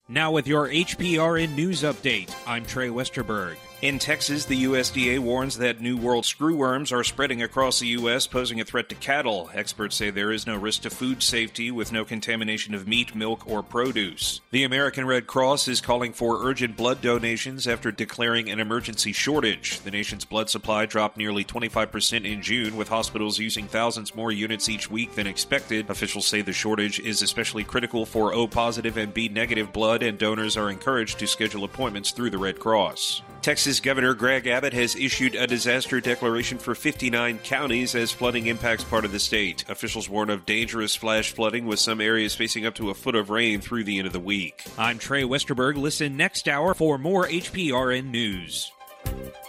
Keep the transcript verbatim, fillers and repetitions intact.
Now with your H P R N News Update, I'm Trey Westerberg. In Texas, the U S D A warns that New World screwworms are spreading across the U S, posing a threat to cattle. Experts say there is no risk to food safety with no contamination of meat, milk, or produce. The American Red Cross is calling for urgent blood donations after declaring an emergency shortage. The nation's blood supply dropped nearly twenty-five percent in June, with hospitals using thousands more units each week than expected. Officials say the shortage is especially critical for O-positive and B-negative blood, and donors are encouraged to schedule appointments through the Red Cross. Texas Governor Greg Abbott has issued a disaster declaration for fifty-nine counties as flooding impacts part of the state. Officials warn of dangerous flash flooding, with some areas facing up to a foot of rain through the end of the week. I'm Trey Westerberg. Listen next hour for more H P R N News.